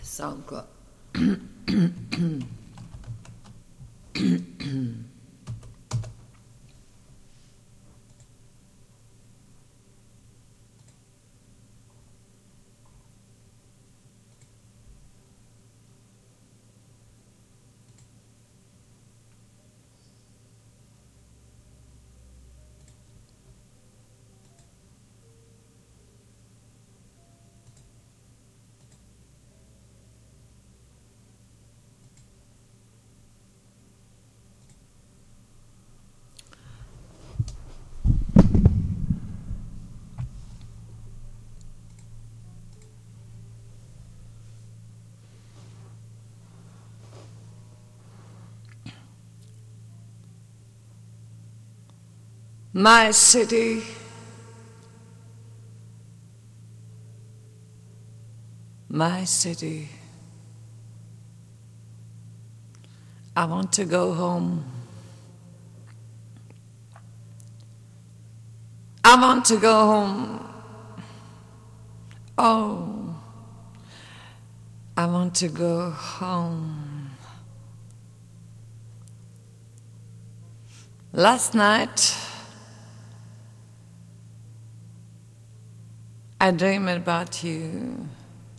SoundCloud. My city, my city, I want to go home. I want to go home. Oh, I want to go home. Last night, I dreamed about you.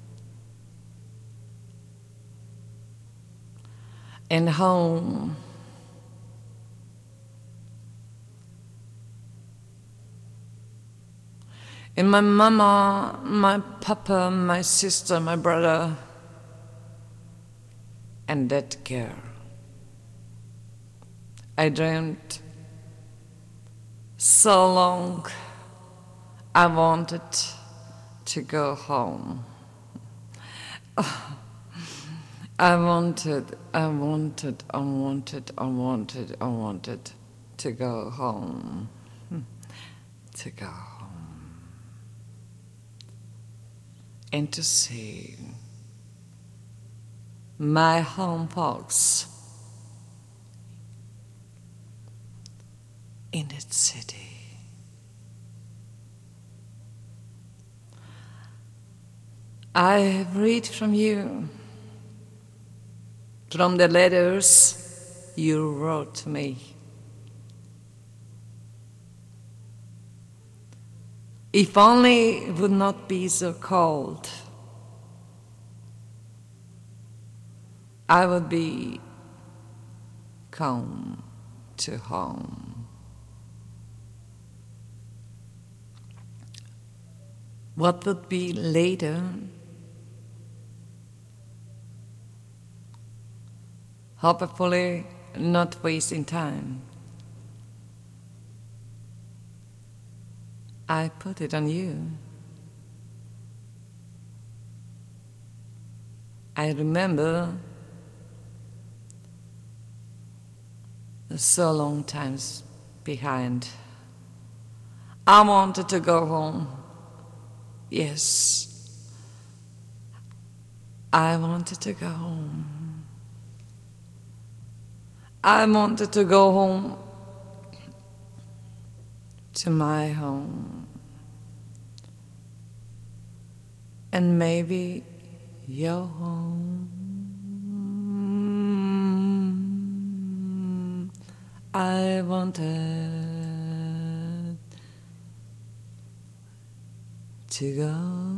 And home. And my mama, my papa, my sister, my brother, and that girl. I dreamed so long. I wanted to go home. I wanted to go home. To go home. And to see my home folks in that city. I read from you, from the letters you wrote to me. If only it would not be so cold, I would be come to home. What would be later? Hopefully not wasting time. I put it on you. I remember so long times behind. I wanted to go home. Yes, I wanted to go home. I wanted to go home to my home. And maybe your home. I wanted to go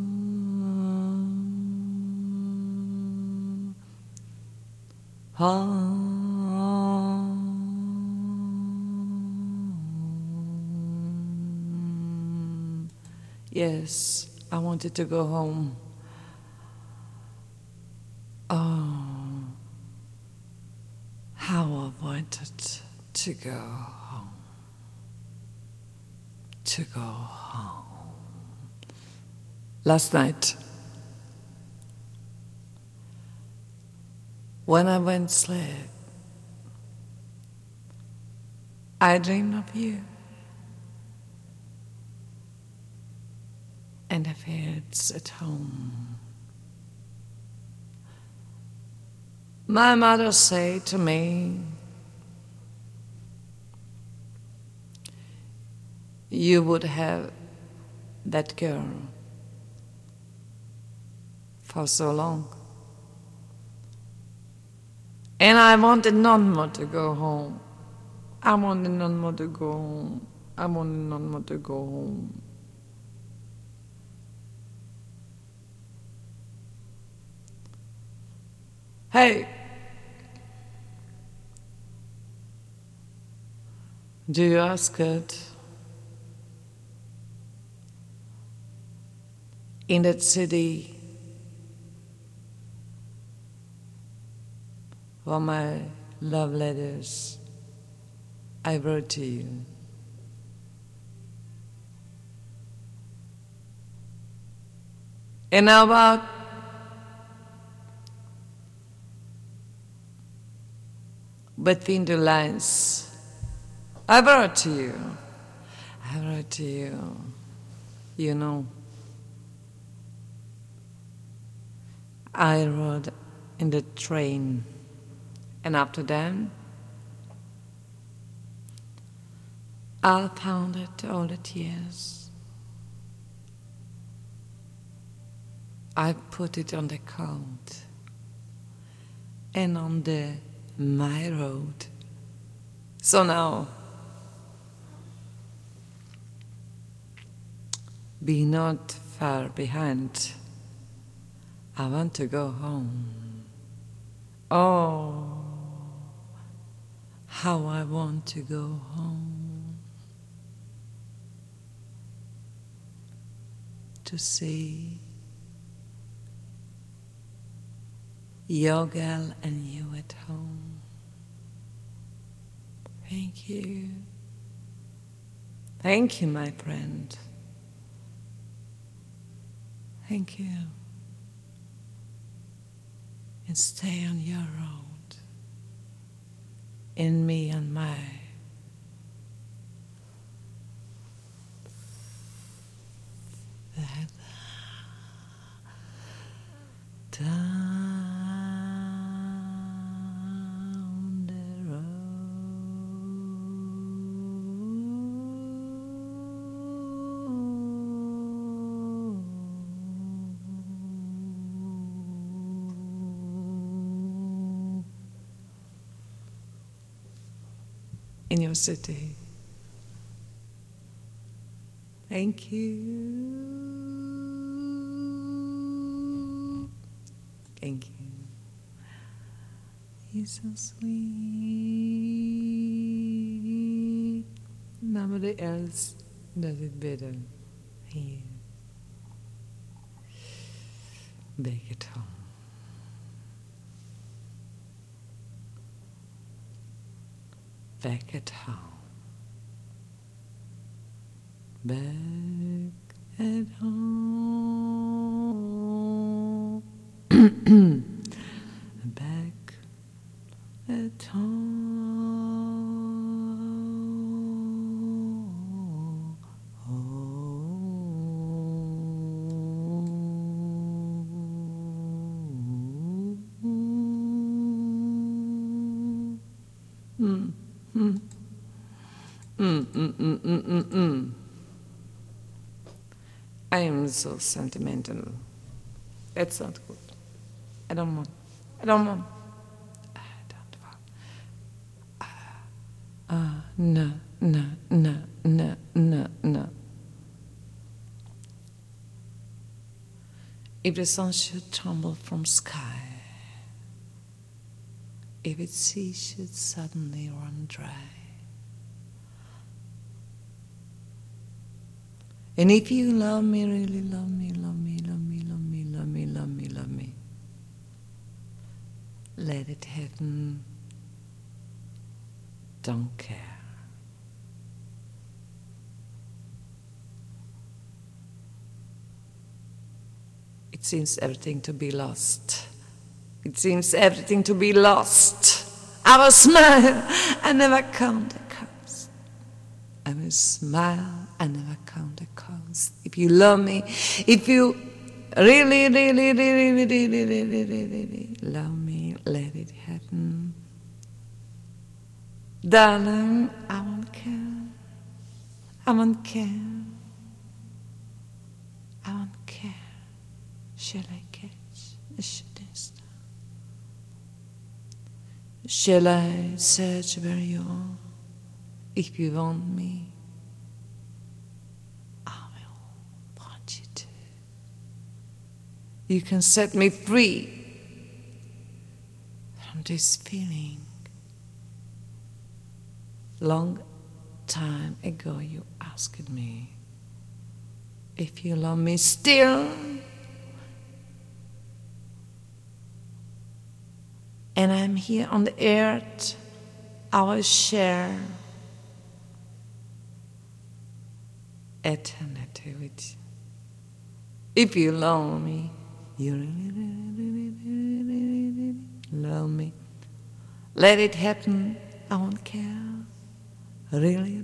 home. Yes, I wanted to go home. Oh, how I wanted to go home. To go home. Last night, when I went to sleep, I dreamed of you. And I felt at home. My mother said to me, you would have that girl for so long. And I wanted none more to go home. I wanted none more to go home. I wanted none more to go home. Hey, do you ask it? In that city for my love letters I wrote to you. And how about between the lines I wrote to you? I wrote to you, you know. I rode in the train, and after that, I found it all the tears. I put it on the coat and on the my road. So now, be not far behind. I want to go home. Oh, how I want to go home. To see your girl and you at home. Thank you. Thank you, my friend. Thank you. And stay on your road. In me and my down the road in your city. Thank you. Thank you. He's so sweet. Nobody else does it better. Here. Back at home. Back at home. Back at home. Back at home. I am so sentimental. That's not good. I don't want. I don't want. No, no, no, no, no, no. If the sun should tumble from sky, if its sea should suddenly run dry, and if you love me, really love me, love me, love me, love me, love me, love me, love me, let it happen. Don't care. It seems everything to be lost. It seems everything to be lost. I will smile, I never count the cost. I will smile, I never count the cost. If you love me, if you really, really, really, really, really, really, really love me, let it happen. Darling, I won't care. I won't care. I won't care. Shall I catch a shooting star? Shall I search where you are? If you want me, I will want you to. You can set me free from this feeling. Long time ago you asked me if you love me still. And I'm here on the earth, our share eternity with you. If you love me, you really love me. Let it happen, I won't care. Really.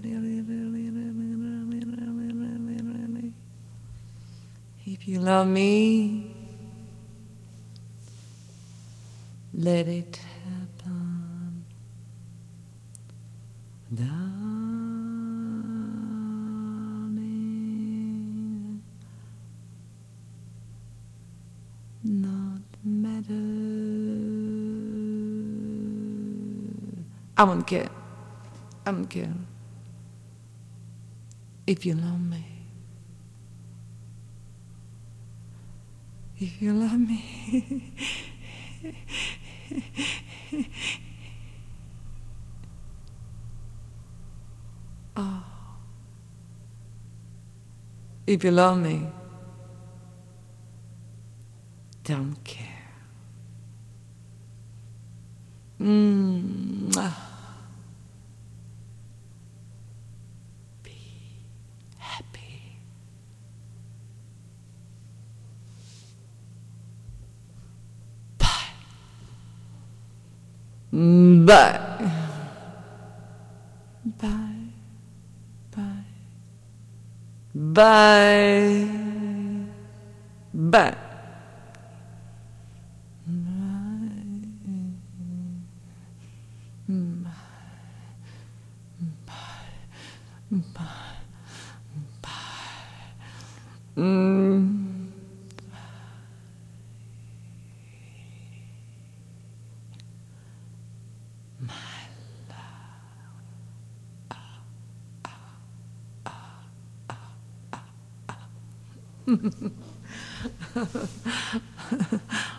If you love me, let it happen, darling. Not matter. I won't care. I don't care. If you love me. If you love me. Oh. If you love me, don't care. Be happy. Bye. Bye. Bye. Bye. Bye. Bye. My love.